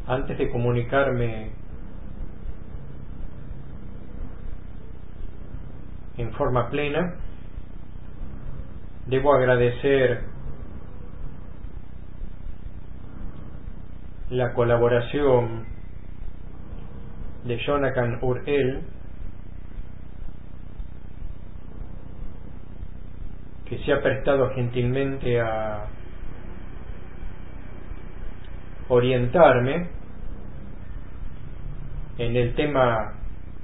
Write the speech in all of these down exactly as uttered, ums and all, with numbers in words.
Antes de comunicarme en forma plena, debo agradecer la colaboración de Jonathan Urel, que se ha prestado gentilmente a orientarme en el tema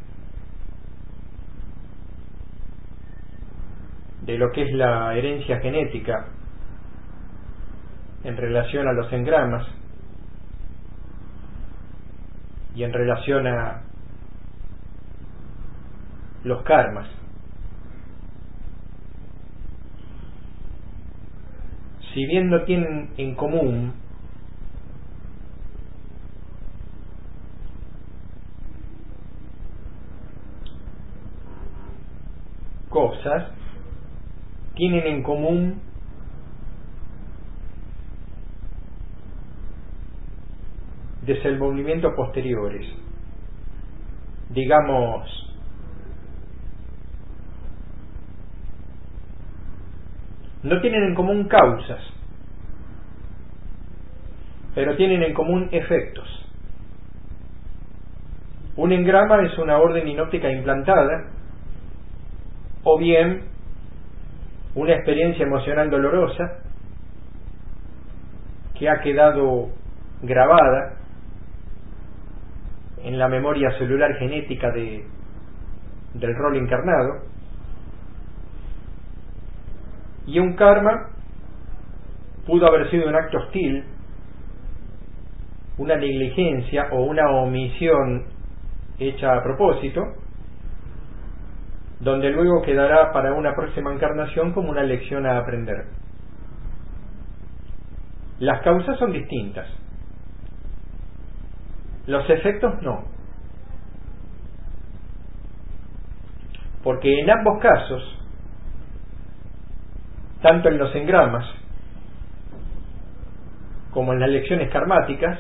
de lo que es la herencia genética en relación a los engramas y en relación a los karmas. Si bien no tienen en común cosas, tienen en común desenvolvimientos posteriores. Digamos, no tienen en común causas, pero tienen en común efectos. Un engrama es una orden hinóptica implantada, o bien una experiencia emocional dolorosa que ha quedado grabada en la memoria celular genética de, del rol encarnado, y un karma pudo haber sido un acto hostil, una negligencia o una omisión hecha a propósito, donde luego quedará para una próxima encarnación como una lección a aprender. Las causas son distintas, los efectos no, porque en ambos casos, tanto en los engramas como en las lecciones karmáticas,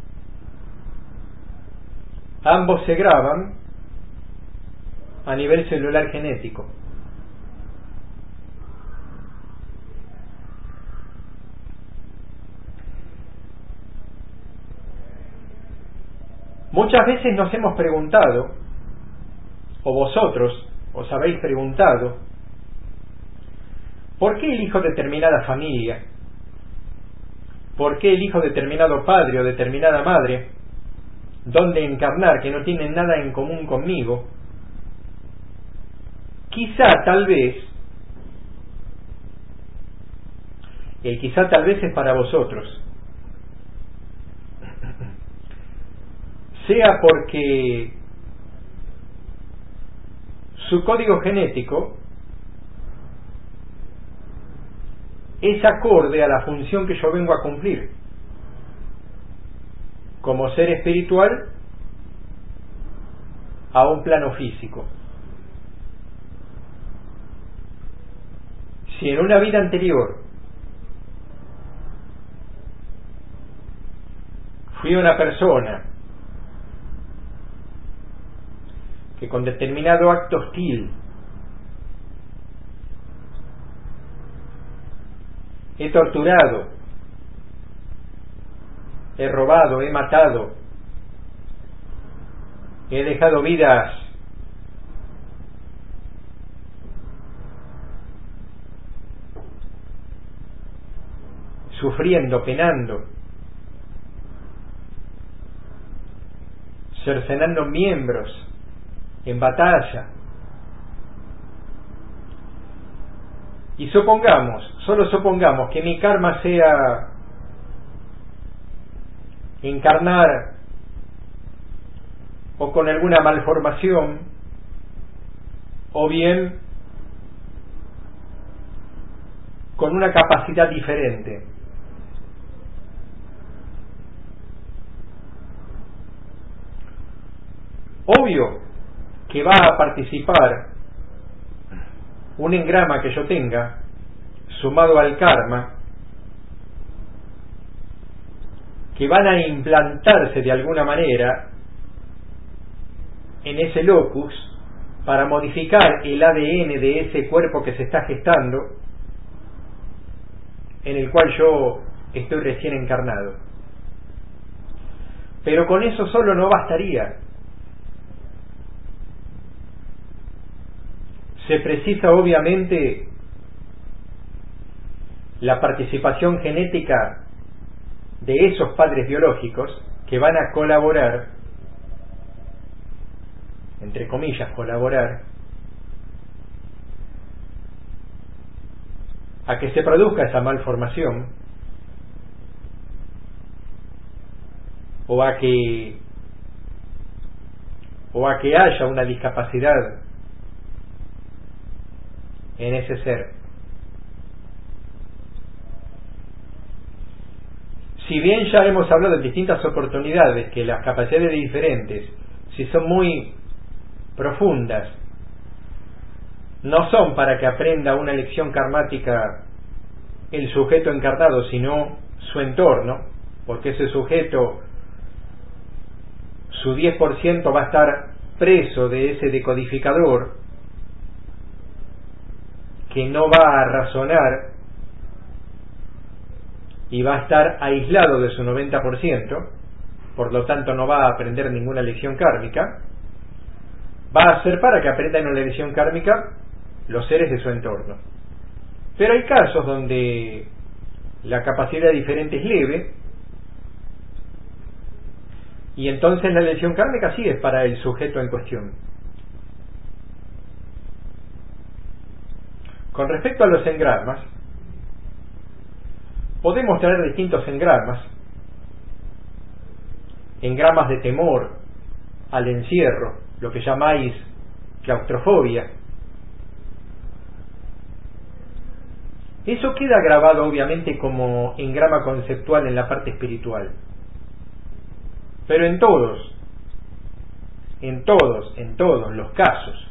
ambos se graban a nivel celular genético. Muchas veces nos hemos preguntado, o vosotros os habéis preguntado, ¿por qué elijo determinada familia? ¿Por qué elijo determinado padre o determinada madre? ¿Dónde encarnar que no tienen nada en común conmigo? Quizá, tal vez, el quizá tal vez es para vosotros, sea porque su código genético es acorde a la función que yo vengo a cumplir como ser espiritual a un plano físico. Si en una vida anterior fui una persona que con determinado acto hostil he torturado, he robado, he matado, he dejado vidas sufriendo, penando, cercenando miembros en batalla, y supongamos, solo supongamos que mi karma sea encarnar o con alguna malformación, o bien con una capacidad diferente. Obvio que va a participar un engrama que yo tenga sumado al karma que van a implantarse de alguna manera en ese locus para modificar el A D N de ese cuerpo que se está gestando, en el cual yo estoy recién encarnado. Pero con eso solo no bastaría. Se precisa obviamente la participación genética de esos padres biológicos que van a colaborar, entre comillas, colaborar, a que se produzca esa malformación o a que o a que haya una discapacidad en ese ser. Si bien ya hemos hablado en distintas oportunidades que las capacidades diferentes, si son muy profundas, no son para que aprenda una lección karmática el sujeto encarnado, sino su entorno, porque ese sujeto, su diez por ciento va a estar preso de ese decodificador que no va a razonar y va a estar aislado de su noventa por ciento, por lo tanto no va a aprender ninguna lección kármica. Va a ser para que aprendan una lección kármica los seres de su entorno. Pero hay casos donde la capacidad diferente es leve, y entonces la lección kármica sí es para el sujeto en cuestión. Con respecto a los engramas, podemos traer distintos engramas, engramas de temor al encierro, lo que llamáis claustrofobia. Eso queda grabado obviamente como engrama conceptual en la parte espiritual. Pero en todos, en todos, en todos los casos,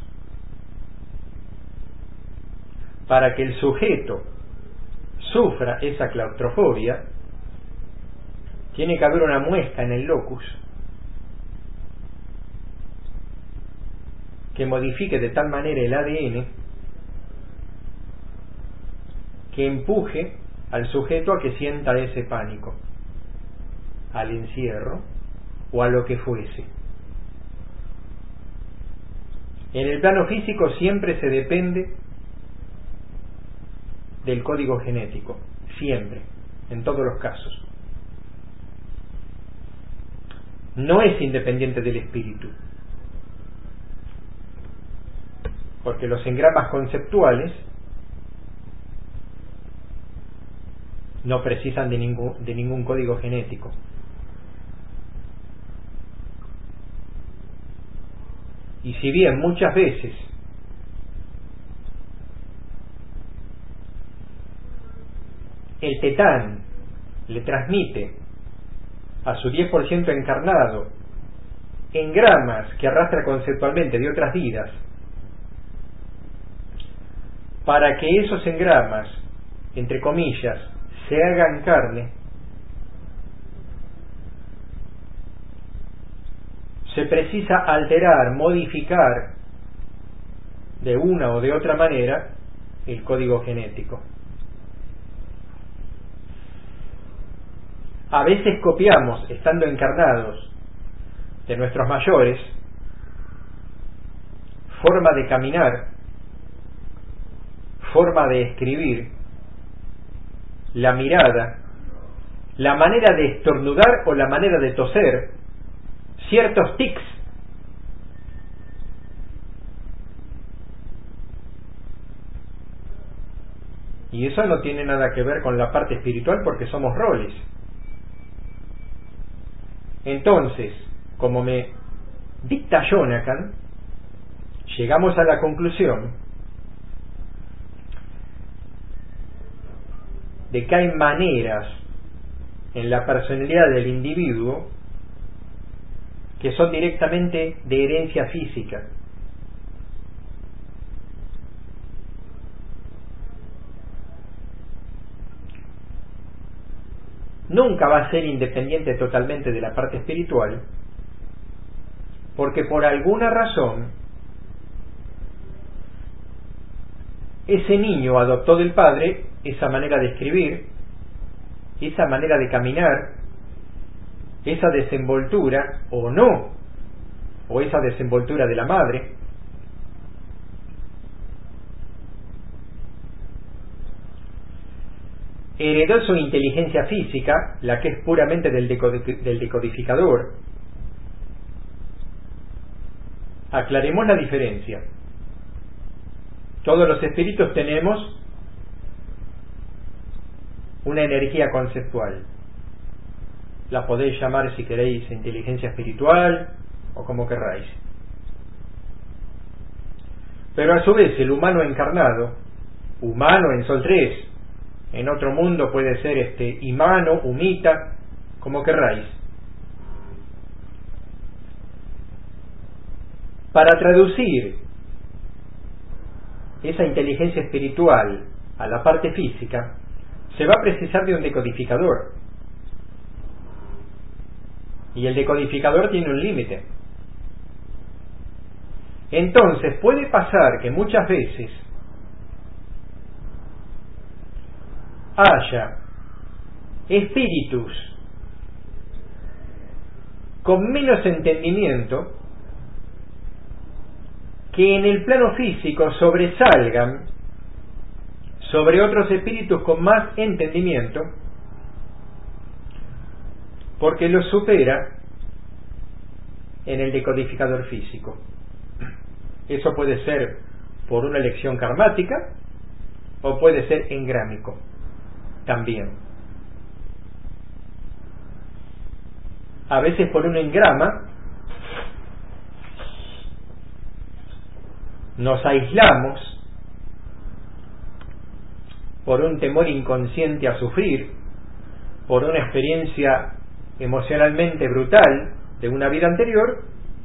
para que el sujeto sufra esa claustrofobia, tiene que haber una muesca en el locus que modifique de tal manera el A D N que empuje al sujeto a que sienta ese pánico, al encierro o a lo que fuese. En el plano físico siempre se depende del código genético, siempre, en todos los casos. No es independiente del espíritu, porque los engramas conceptuales no precisan de ningún, de ningún código genético. Y si bien muchas veces el tetán le transmite a su diez por ciento encarnado engramas que arrastra conceptualmente de otras vidas, para que esos engramas, entre comillas, se hagan carne, se precisa alterar, modificar de una o de otra manera el código genético. A veces copiamos, estando encarnados, de nuestros mayores, forma de caminar, forma de escribir, la mirada, la manera de estornudar o la manera de toser, ciertos tics. Y eso no tiene nada que ver con la parte espiritual, porque somos roles. Entonces, como me dicta Jonathan, llegamos a la conclusión de que hay maneras en la personalidad del individuo que son directamente de herencia física. nunca va a ser independiente totalmente de la parte espiritual, porque por alguna razón ese niño adoptó del padre esa manera de escribir, esa manera de caminar, esa desenvoltura o no, o esa desenvoltura de la madre. Heredó su inteligencia física, la que es puramente del, del decodificador. Aclaremos la diferencia. Todos los espíritus tenemos una energía conceptual. La podéis llamar, si queréis, inteligencia espiritual o como querráis. Pero a su vez el humano encarnado, humano en Sol tres, en otro mundo puede ser este Imano, Humita, como querráis. Para traducir esa inteligencia espiritual a la parte física, se va a precisar de un decodificador. Y el decodificador tiene un límite. Entonces puede pasar que muchas veces haya espíritus con menos entendimiento que en el plano físico sobresalgan sobre otros espíritus con más entendimiento, porque los supera en el decodificador físico. Eso puede ser por una elección karmática o puede ser engrámico también. A veces por un engrama nos aislamos por un temor inconsciente a sufrir, por una experiencia emocionalmente brutal de una vida anterior,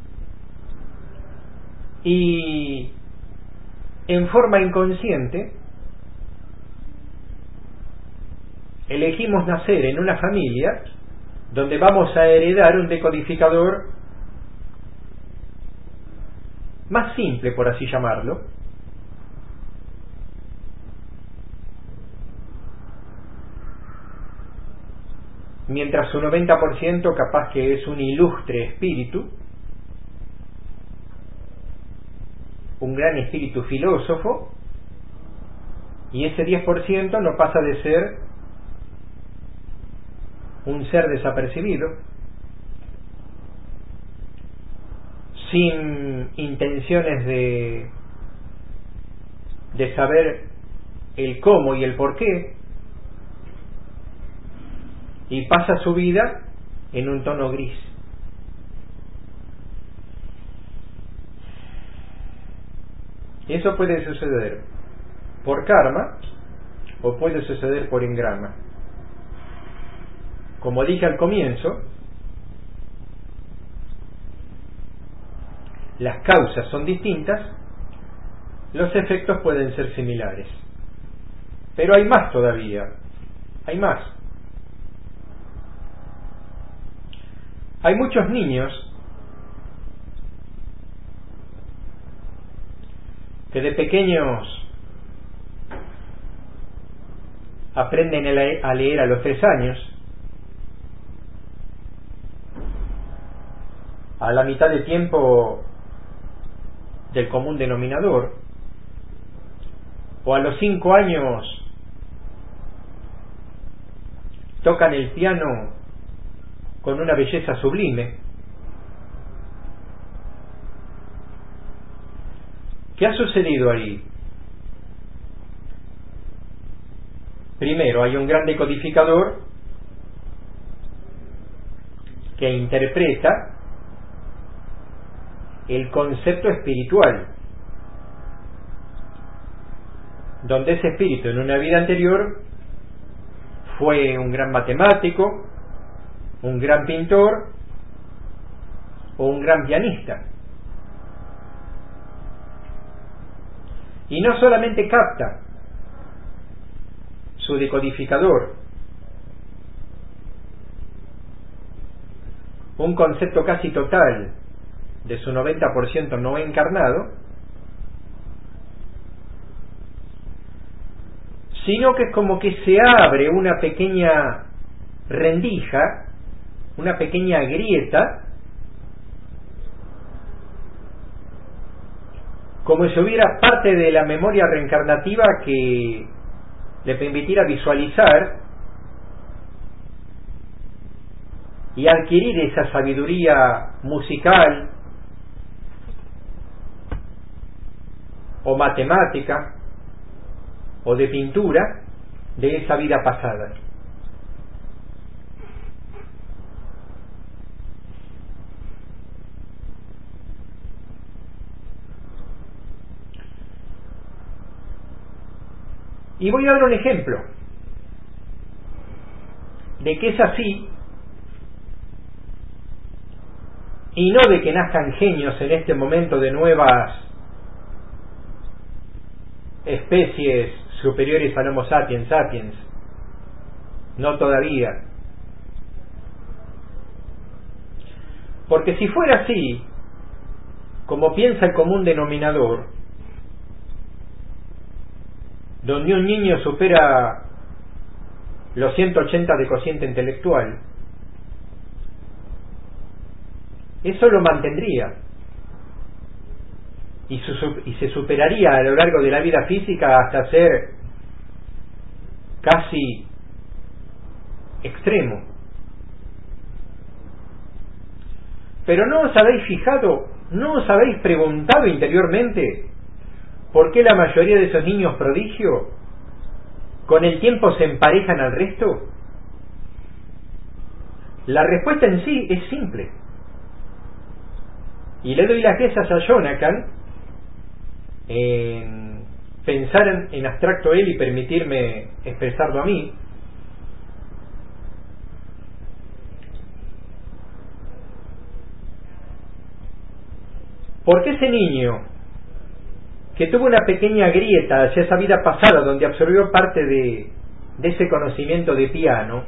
y en forma inconsciente elegimos nacer en una familia donde vamos a heredar un decodificador más simple, por así llamarlo, mientras su noventa por ciento capaz que es un ilustre espíritu, un gran espíritu filósofo, y ese diez por ciento no pasa de ser un ser desapercibido, sin intenciones de, de saber el cómo y el por qué, y pasa su vida en un tono gris. Eso puede suceder por karma o puede suceder por engrama. Como dije al comienzo, las causas son distintas, los efectos pueden ser similares. Pero hay más todavía, hay más. Hay muchos niños que de pequeños aprenden a leer a los tres años, a la mitad de tiempo del común denominador, o a los cinco años tocan el piano con una belleza sublime. ¿Qué ha sucedido ahí? Primero, hay un gran decodificador que interpreta el concepto espiritual, donde ese espíritu en una vida anterior fue un gran matemático, un gran pintor o un gran pianista. Y no solamente capta su decodificador, un concepto casi total de su noventa por ciento no encarnado, sino que es como que se abre una pequeña rendija, una pequeña grieta, como si hubiera parte de la memoria reencarnativa que le permitiera visualizar y adquirir esa sabiduría musical o matemática o de pintura de esa vida pasada. Y voy a dar un ejemplo de que es así, y no de que nazcan genios en este momento de nuevas especies superiores al Homo sapiens sapiens, no todavía. Porque si fuera así, como piensa el común denominador, donde un niño supera los ciento ochenta de cociente intelectual, eso lo mantendría y, su, y se superaría a lo largo de la vida física hasta ser casi extremo. Pero ¿no os habéis fijado, no os habéis preguntado interiormente por qué la mayoría de esos niños prodigio con el tiempo se emparejan al resto? La respuesta en sí es simple. Y le doy las gracias a Jonathan en pensar en, en abstracto él y permitirme expresarlo a mí. Porque ese niño que tuvo una pequeña grieta hacia esa vida pasada donde absorbió parte de, de ese conocimiento de piano,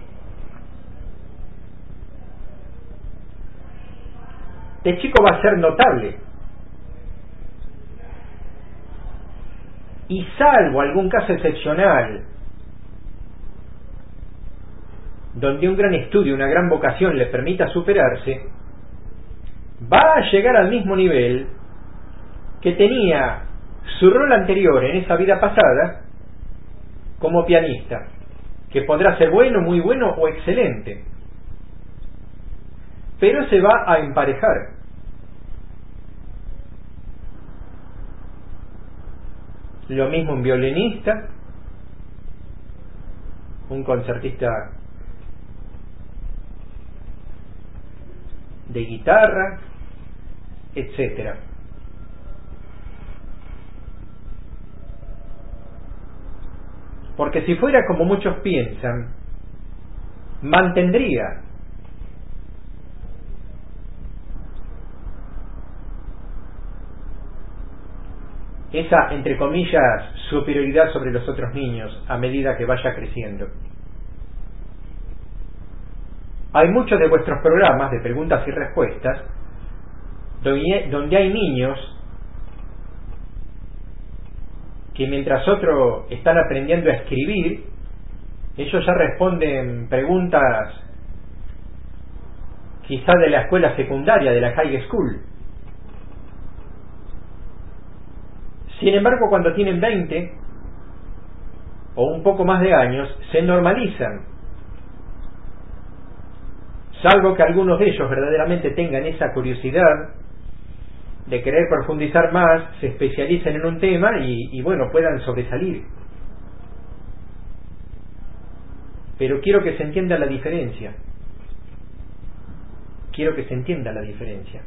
de chico va a ser notable. Y salvo algún caso excepcional donde un gran estudio, una gran vocación le permita superarse, va a llegar al mismo nivel que tenía su rol anterior en esa vida pasada como pianista, que podrá ser bueno, muy bueno o excelente, pero se va a emparejar. Lo mismo un violinista, un concertista de guitarra, etcétera. Porque si fuera como muchos piensan, mantendría esa, entre comillas, superioridad sobre los otros niños a medida que vaya creciendo. Hay muchos de vuestros programas de preguntas y respuestas donde, donde hay niños que mientras otros están aprendiendo a escribir, ellos ya responden preguntas quizá de la escuela secundaria, de la high school. Sin embargo, cuando tienen veinte o un poco más de años, se normalizan. Salvo que algunos de ellos verdaderamente tengan esa curiosidad de querer profundizar más, se especialicen en un tema y, y bueno, puedan sobresalir. Pero quiero que se entienda la diferencia. Quiero que se entienda la diferencia.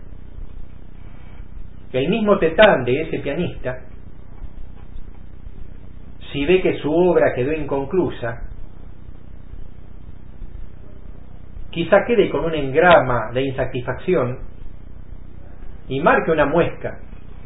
El mismo Tetán de ese pianista, si ve que su obra quedó inconclusa, quizá quede con un engrama de insatisfacción y marque una muesca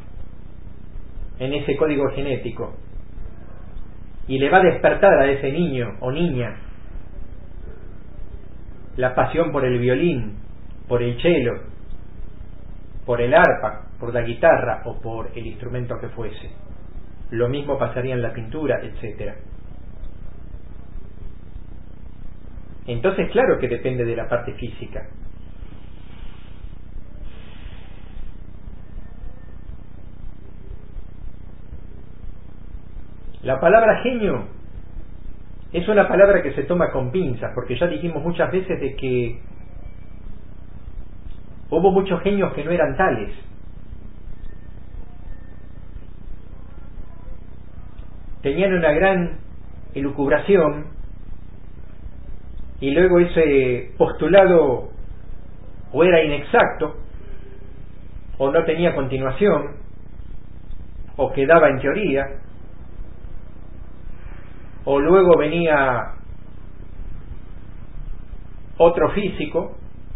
en ese código genético y le va a despertar a ese niño o niña la pasión por el violín por el cello, por el arpa, por la guitarra o por el instrumento que fuese. Lo mismo pasaría en la pintura, etcétera. Entonces, claro que depende de la parte física. La palabra genio es una palabra que se toma con pinzas, porque ya dijimos muchas veces de que hubo muchos genios que no eran tales. Tenían una gran elucubración y luego ese postulado o era inexacto o no tenía continuación o quedaba en teoría, o luego venía otro físico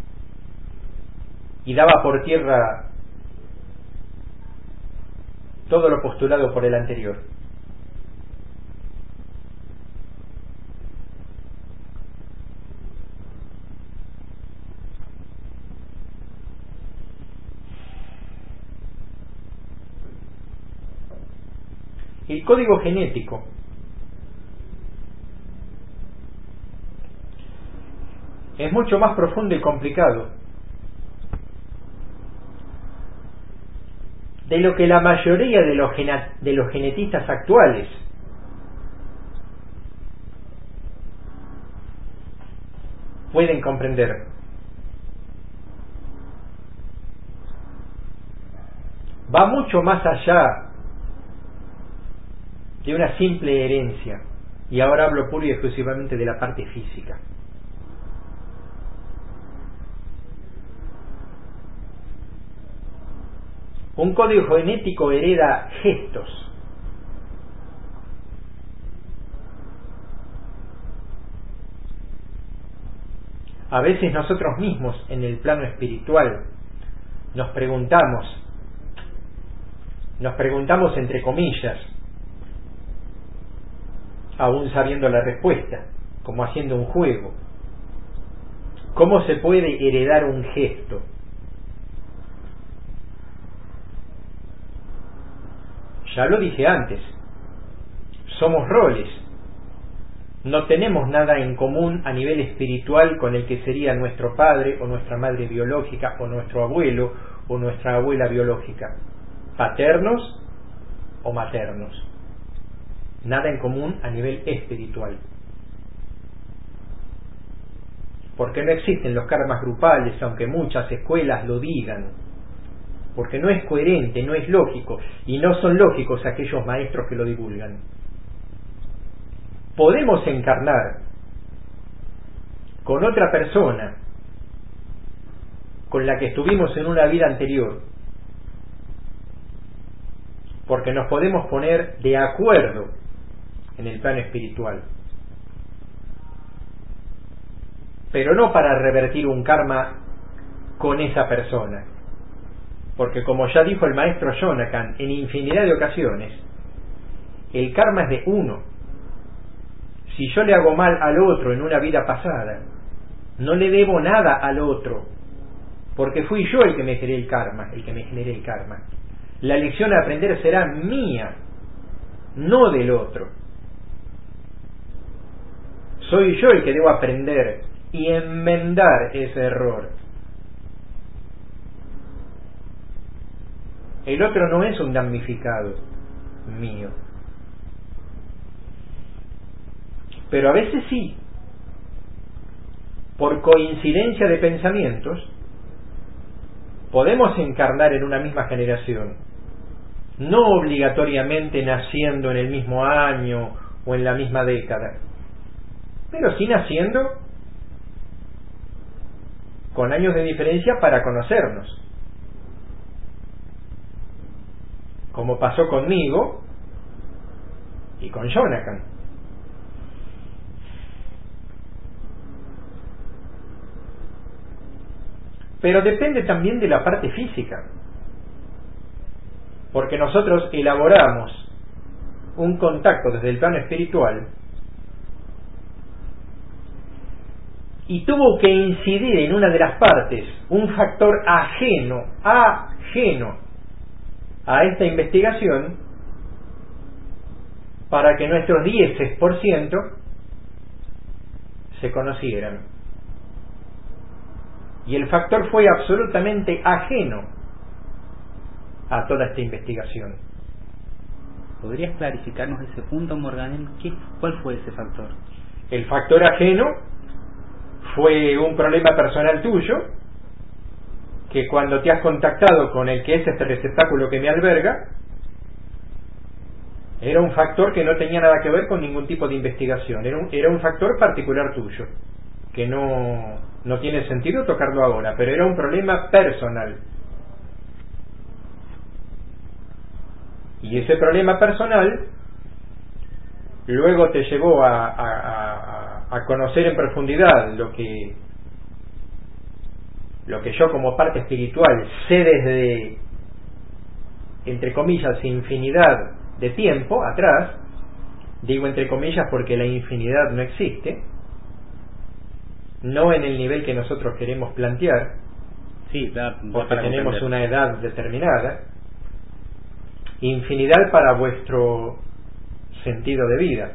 y daba por tierra todo lo postulado por el anterior. El código genético es mucho más profundo y complicado de lo que la mayoría de los, de los genetistas actuales pueden comprender. Va mucho más allá de una simple herencia, y ahora hablo pura y exclusivamente de la parte física. Un código genético hereda gestos. A veces nosotros mismos en el plano espiritual nos preguntamos, nos preguntamos entre comillas, aún sabiendo la respuesta, como haciendo un juego, ¿cómo se puede heredar un gesto? Ya lo dije antes, somos roles, no tenemos nada en común a nivel espiritual con el que sería nuestro padre o nuestra madre biológica o nuestro abuelo o nuestra abuela biológica, paternos o maternos, nada en común a nivel espiritual, porque no existen los karmas grupales, aunque muchas escuelas lo digan, porque no es coherente, no es lógico, y no son lógicos aquellos maestros que lo divulgan. Podemos encarnar con otra persona con la que estuvimos en una vida anterior, porque nos podemos poner de acuerdo en el plano espiritual, pero no para revertir un karma con esa persona, porque como ya dijo el maestro Jonathan en infinidad de ocasiones, el karma es de uno. Si yo le hago mal al otro en una vida pasada, no le debo nada al otro, porque fui yo el que me generé el karma, el que me generé el karma. La lección a aprender será mía, no del otro. Soy yo el que debo aprender y enmendar ese error. El otro no es un damnificado mío. Pero a veces sí, por coincidencia de pensamientos, podemos encarnar en una misma generación, no obligatoriamente naciendo en el mismo año o en la misma década, pero sí naciendo con años de diferencia para conocernos, como pasó conmigo y con Jonathan. Pero depende también de la parte física, porque nosotros elaboramos un contacto desde el plano espiritual y tuvo que incidir en una de las partes un factor ajeno, ajeno a esta investigación, para que nuestros diez por ciento se conocieran. Y el factor fue absolutamente ajeno a toda esta investigación. ¿Podrías clarificarnos ese punto, Morganell? ¿Qué, ¿Cuál fue ese factor? El factor ajeno fue un problema personal tuyo, que cuando te has contactado con el que es este receptáculo que me alberga, era un factor que no tenía nada que ver con ningún tipo de investigación, era un, era un factor particular tuyo, que no, no tiene sentido tocarlo ahora, pero era un problema personal. Y ese problema personal luego te llevó a, a, a, a conocer en profundidad lo que lo que yo como parte espiritual sé desde, entre comillas, infinidad de tiempo atrás. Digo entre comillas porque la infinidad no existe, no en el nivel que nosotros queremos plantear, sí, da, da porque para tenemos comprender. una edad determinada. Infinidad para vuestro sentido de vida.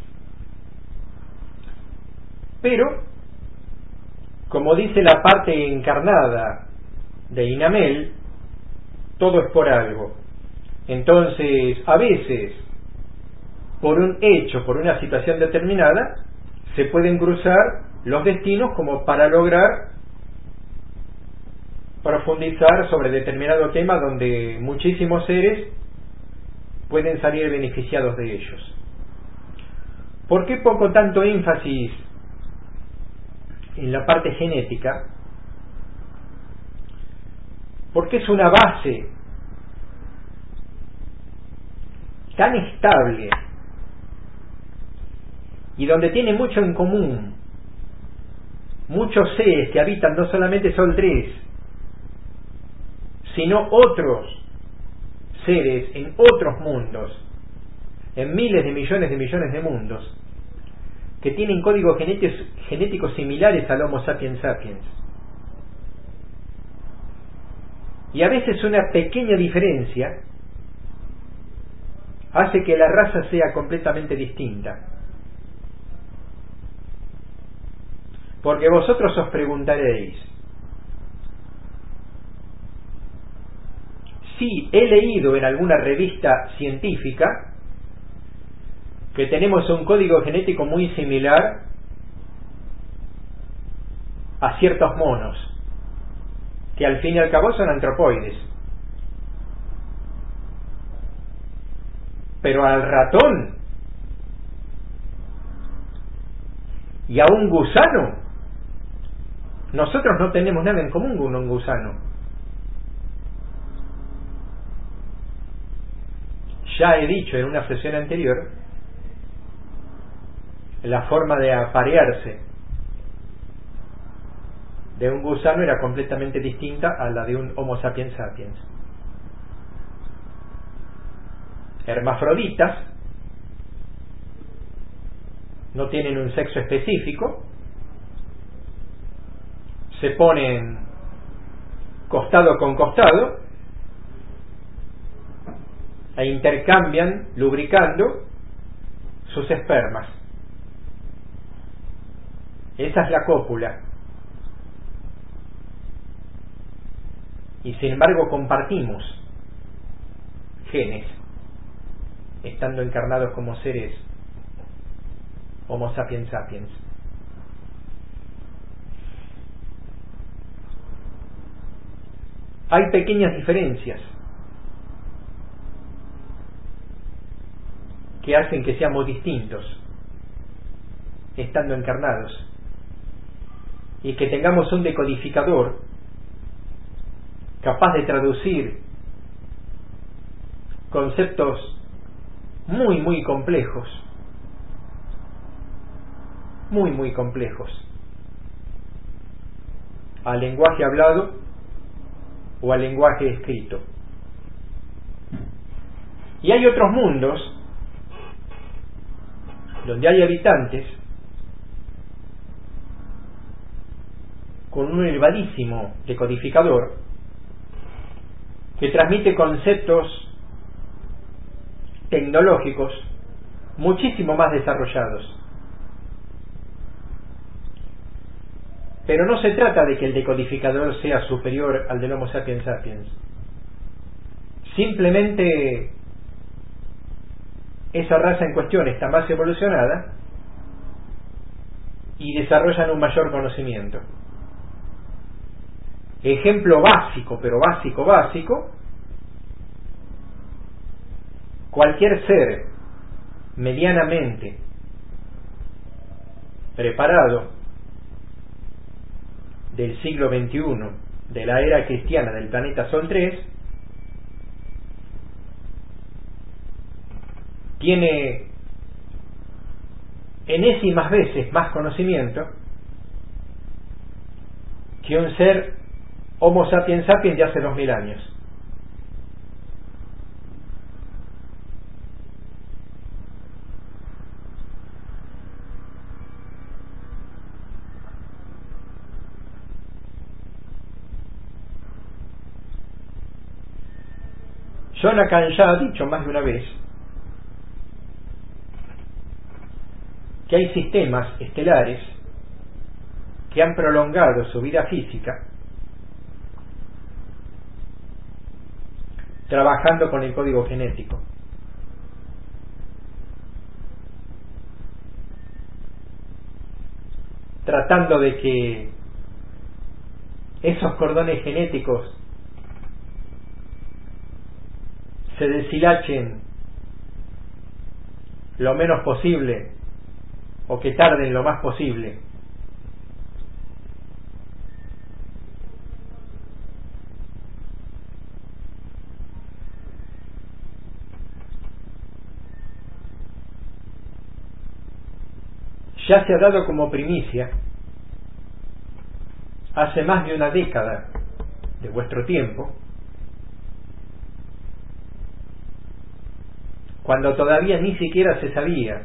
Pero, como dice la parte encarnada de Inamel, todo es por algo. Entonces, a veces, por un hecho, por una situación determinada, se pueden cruzar los destinos como para lograr profundizar sobre determinado tema donde muchísimos seres pueden salir beneficiados de ellos. ¿Por qué pongo tanto énfasis en la parte genética? Porque es una base tan estable y donde tiene mucho en común muchos seres que habitan no solamente Sol tres, sino otros seres en otros mundos, en miles de millones de millones de mundos, que tienen códigos genéticos, genéticos similares al Homo sapiens sapiens. Y a veces una pequeña diferencia hace que la raza sea completamente distinta. Porque vosotros os preguntaréis, sí, he leído en alguna revista científica que tenemos un código genético muy similar a ciertos monos, que al fin y al cabo son antropoides. Pero al ratón y a un gusano, nosotros no tenemos nada en común con un gusano. Ya he dicho en una sesión anterior, la forma de aparearse de un gusano era completamente distinta a la de un Homo sapiens sapiens. Hermafroditas, no tienen un sexo específico, se ponen costado con costado e intercambian, lubricando sus espermas. Esa es la cópula. Y sin embargo compartimos genes, estando encarnados como seres Homo sapiens sapiens. Hay pequeñas diferencias que hacen que seamos distintos estando encarnados, y que tengamos un decodificador capaz de traducir conceptos muy muy complejos, muy muy complejos, al lenguaje hablado o al lenguaje escrito. Y hay otros mundos donde hay habitantes con un elevadísimo decodificador que transmite conceptos tecnológicos muchísimo más desarrollados. Pero no se trata de que el decodificador sea superior al del Homo sapiens sapiens. Simplemente esa raza en cuestión está más evolucionada y desarrollan un mayor conocimiento. Ejemplo básico, pero básico, básico, cualquier ser medianamente preparado del siglo veintiuno, de la era cristiana del planeta Sol tres, tiene enésimas veces más conocimiento que un ser Homo sapiens sapiens de hace dos mil años. Jonathan ya ha dicho más de una vez que hay sistemas estelares que han prolongado su vida física trabajando con el código genético. Tratando de que esos cordones genéticos se deshilachen lo menos posible o que tarden lo más posible. Ya se ha dado como primicia hace más de una década de vuestro tiempo, cuando todavía ni siquiera se sabía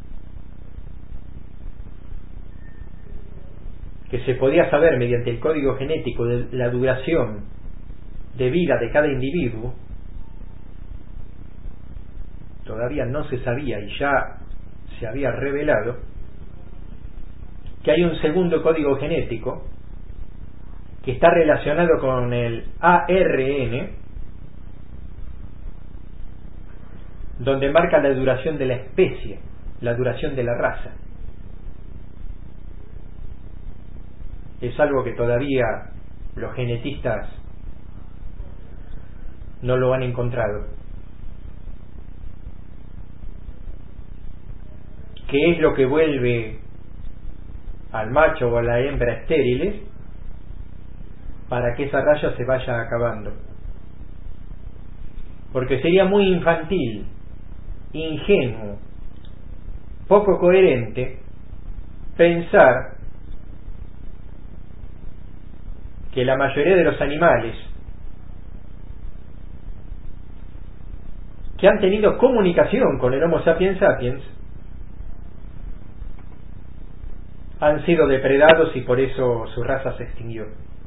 que se podía saber mediante el código genético de la duración de vida de cada individuo. Todavía no se sabía y ya se había revelado que hay un segundo código genético que está relacionado con el A R N, donde marca la duración de la especie, la duración de la raza. Es algo que todavía los genetistas no lo han encontrado. ¿Qué es lo que vuelve al macho o a la hembra estériles para que esa raya se vaya acabando? Porque sería muy infantil, ingenuo, poco coherente pensar que la mayoría de los animales que han tenido comunicación con el Homo sapiens sapiens han sido depredados y por eso su raza se extinguió.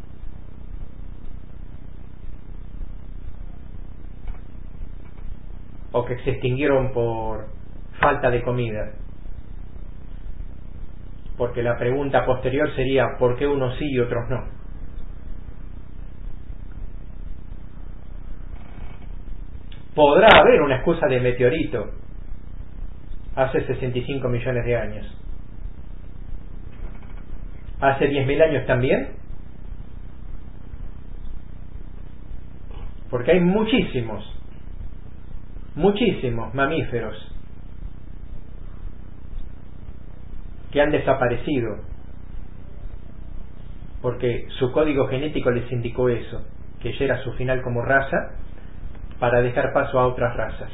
O que se extinguieron por falta de comida. Porque la pregunta posterior sería ¿por qué unos sí y otros no? Podrá haber una excusa de meteorito hace sesenta y cinco millones de años. ¿Hace diez mil años también? Porque hay muchísimos, muchísimos mamíferos que han desaparecido porque su código genético les indicó eso, que ya era su final como raza, para dejar paso a otras razas.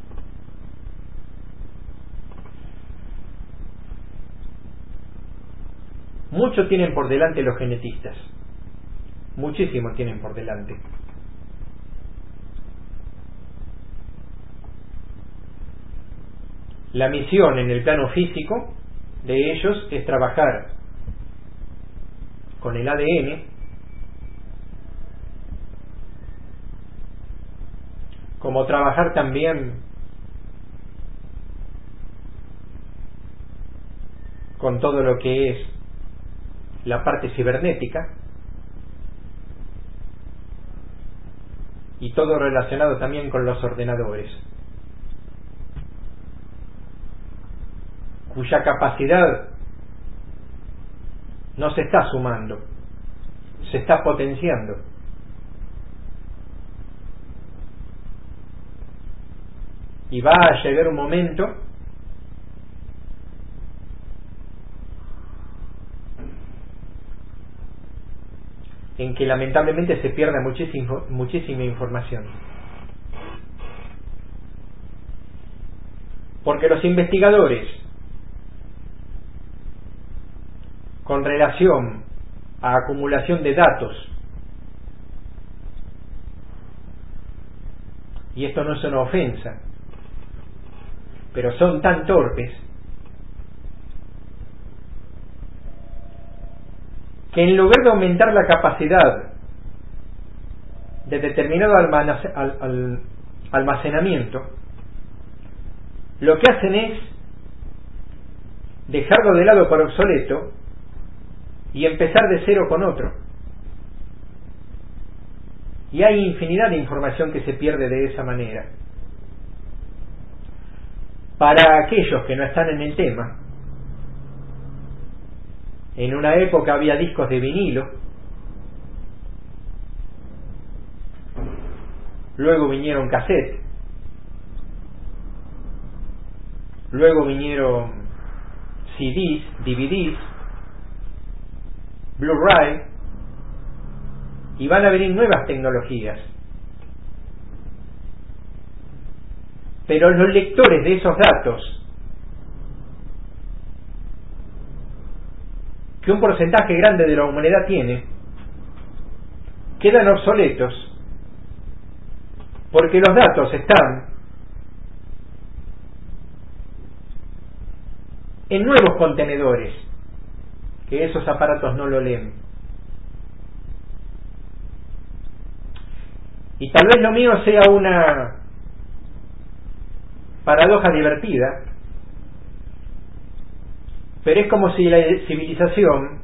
Mucho tienen por delante los genetistas, muchísimo tienen por delante. La misión en el plano físico de ellos es trabajar con el A D N, como trabajar también con todo lo que es la parte cibernética y todo relacionado también con los ordenadores, cuya capacidad no se está sumando, se está potenciando. Y va a llegar un momento en que lamentablemente se pierda muchísimo, muchísima información. Porque los investigadores, con relación a acumulación de datos, y esto no es una ofensa, pero son tan torpes que en lugar de aumentar la capacidad de determinado almacenamiento, lo que hacen es dejarlo de lado por obsoleto y empezar de cero con otro. Y hay infinidad de información que se pierde de esa manera. Para aquellos que no están en el tema, en una época había discos de vinilo, luego vinieron cassettes, luego vinieron C Ds, D V Ds, Blu-ray, y van a venir nuevas tecnologías. Pero los lectores de esos datos, que un porcentaje grande de la humanidad tiene, quedan obsoletos porque los datos están en nuevos contenedores, que esos aparatos no lo leen. Y tal vez lo mío sea una paradoja divertida, pero es como si la civilización,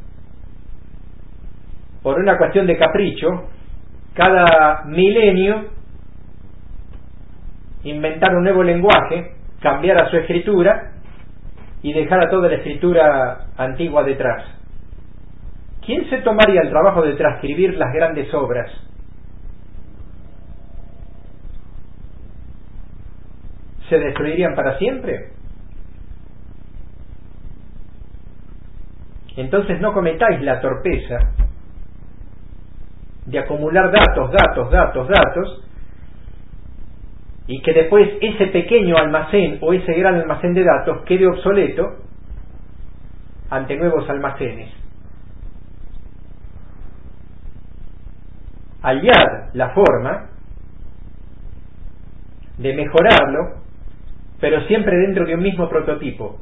por una cuestión de capricho, cada milenio inventara un nuevo lenguaje, cambiara su escritura y dejara toda la escritura antigua detrás. ¿Quién se tomaría el trabajo de transcribir las grandes obras? ¿Se destruirían para siempre? Entonces no cometáis la torpeza de acumular datos, datos, datos, datos, y que después ese pequeño almacén o ese gran almacén de datos quede obsoleto ante nuevos almacenes. Hallad la forma de mejorarlo, pero siempre dentro de un mismo prototipo.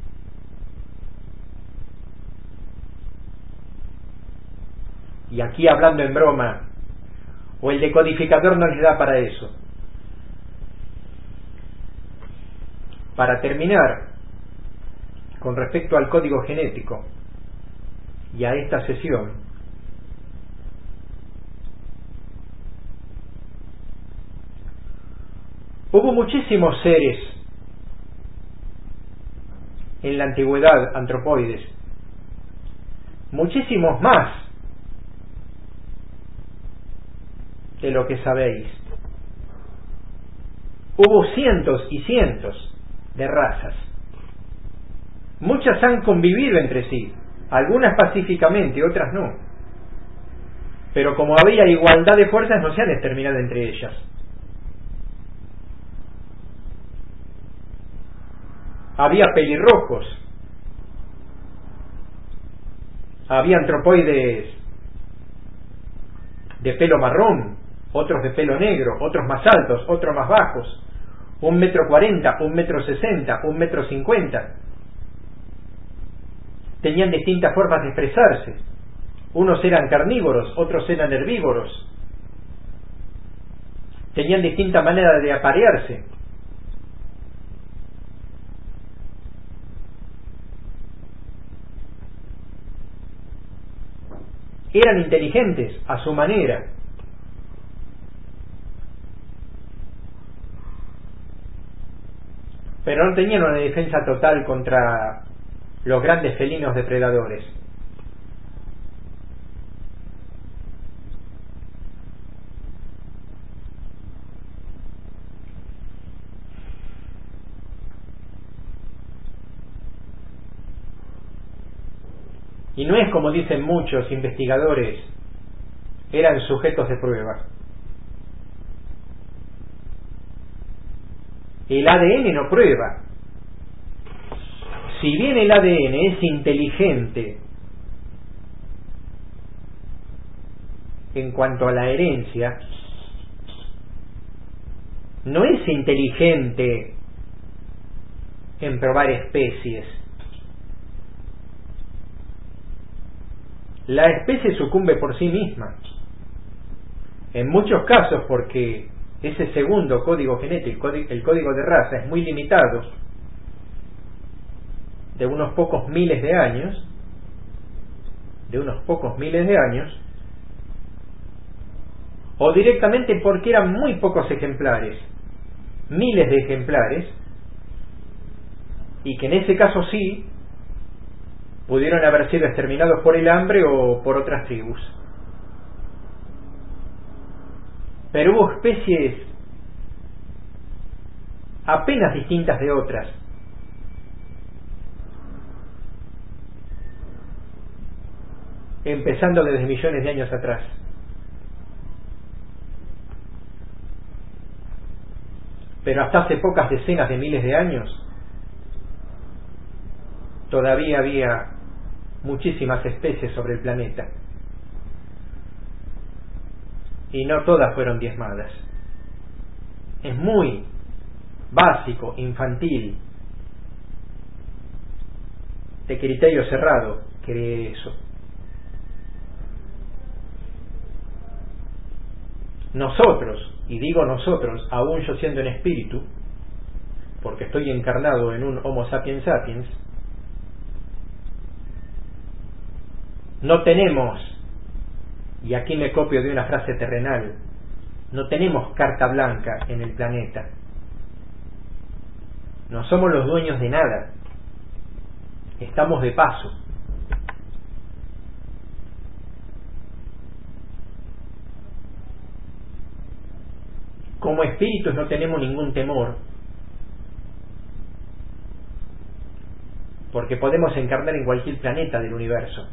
Y aquí, hablando en broma, o el decodificador no les da para eso. Para terminar, con respecto al código genético y a esta sesión, hubo muchísimos seres en la antigüedad, antropoides, muchísimos más de lo que sabéis. Hubo cientos y cientos de razas. Muchas han convivido entre sí, algunas pacíficamente, otras no. Pero como había igualdad de fuerzas, no se han exterminado entre ellas. Había pelirrojos, había antropoides de pelo marrón, otros de pelo negro, otros más altos, otros más bajos, un metro cuarenta, un metro sesenta, un metro cincuenta. Tenían distintas formas de expresarse. Unos eran carnívoros, otros eran herbívoros. Tenían distinta manera de aparearse. Eran inteligentes a su manera. Pero no tenían una defensa total contra los grandes felinos depredadores. Y no es como dicen muchos investigadores, eran sujetos de prueba. El A D N no prueba. Si bien el A D N es inteligente en cuanto a la herencia, no es inteligente en probar especies. La especie sucumbe por sí misma. En muchos casos, porque ese segundo código genético, el código de raza, es muy limitado, de unos pocos miles de años, de unos pocos miles de años, o directamente porque eran muy pocos ejemplares, miles de ejemplares, y que en ese caso sí pudieron haber sido exterminados por el hambre o por otras tribus. Pero hubo especies apenas distintas de otras. Empezando desde millones de años atrás. Pero hasta hace pocas decenas de miles de años todavía había muchísimas especies sobre el planeta. Y no todas fueron diezmadas. Es muy básico, infantil, de criterio cerrado, cree eso. Nosotros, y digo nosotros, aún yo siendo en espíritu, porque estoy encarnado en un Homo sapiens sapiens, no tenemos, y aquí me copio de una frase terrenal, no tenemos carta blanca en el planeta. No somos los dueños de nada. Estamos de paso. Como espíritus no tenemos ningún temor, porque podemos encarnar en cualquier planeta del universo.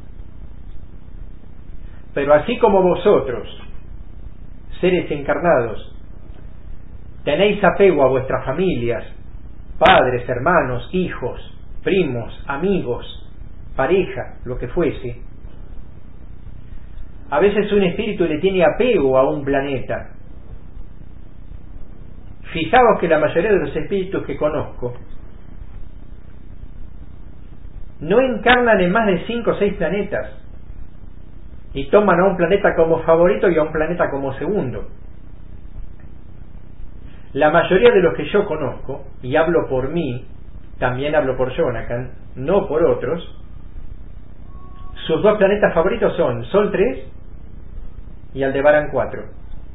Pero así como vosotros, seres encarnados, tenéis apego a vuestras familias, padres, hermanos, hijos, primos, amigos, pareja, lo que fuese, a veces un espíritu le tiene apego a un planeta. Fijaos que la mayoría de los espíritus que conozco no encarnan en más de cinco o seis planetas y toman a un planeta como favorito y a un planeta como segundo. La mayoría de los que yo conozco, y hablo por mí, también hablo por Jonathan, no por otros, sus dos planetas favoritos son Sol tres y Aldebarán cuatro.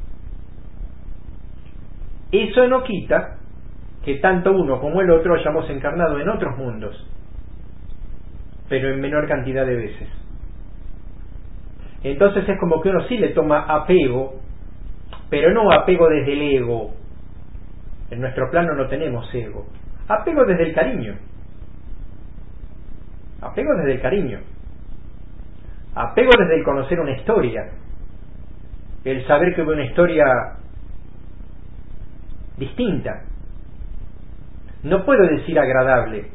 Eso no quita que tanto uno como el otro hayamos encarnado en otros mundos, pero en menor cantidad de veces. Entonces es como que uno sí le toma apego, pero no apego desde el ego. En nuestro plano no tenemos ego. Apego desde el cariño. Apego desde el cariño. Apego desde el conocer una historia. El saber que hubo una historia distinta. No puedo decir agradable,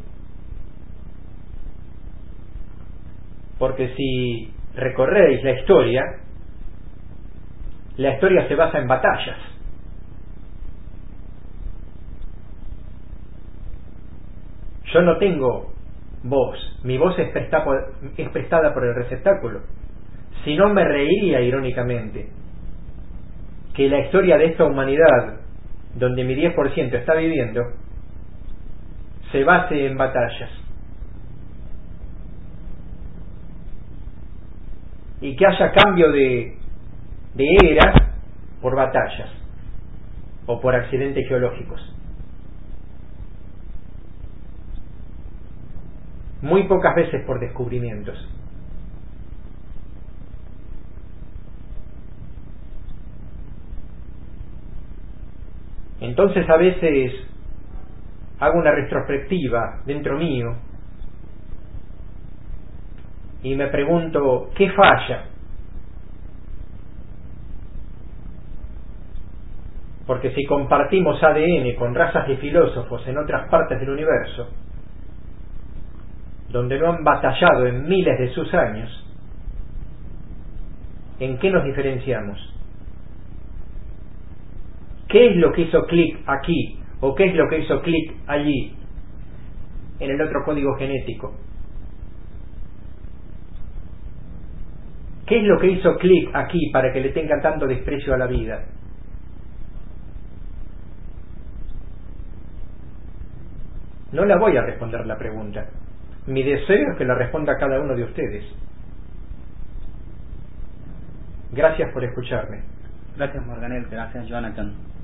porque si recorréis la historia, la historia se basa en batallas. Yo no tengo voz, mi voz es prestada por, es prestada por el receptáculo. Si no, me reiría irónicamente que la historia de esta humanidad, donde mi diez por ciento está viviendo, se base en batallas. Y que haya cambio de, de era por batallas o por accidentes geológicos. Muy pocas veces por descubrimientos. Entonces a veces hago una retrospectiva dentro mío y me pregunto, ¿qué falla? Porque si compartimos A D N con razas de filósofos en otras partes del universo, donde no han batallado en miles de sus años, ¿en qué nos diferenciamos? ¿Qué es lo que hizo clic aquí? ¿O qué es lo que hizo clic allí, en el otro código genético? ¿Qué es lo que hizo clic aquí para que le tengan tanto desprecio a la vida? No la voy a responder la pregunta. Mi deseo es que la responda cada uno de ustedes. Gracias por escucharme. Gracias, Morganel. Gracias, Jonathan.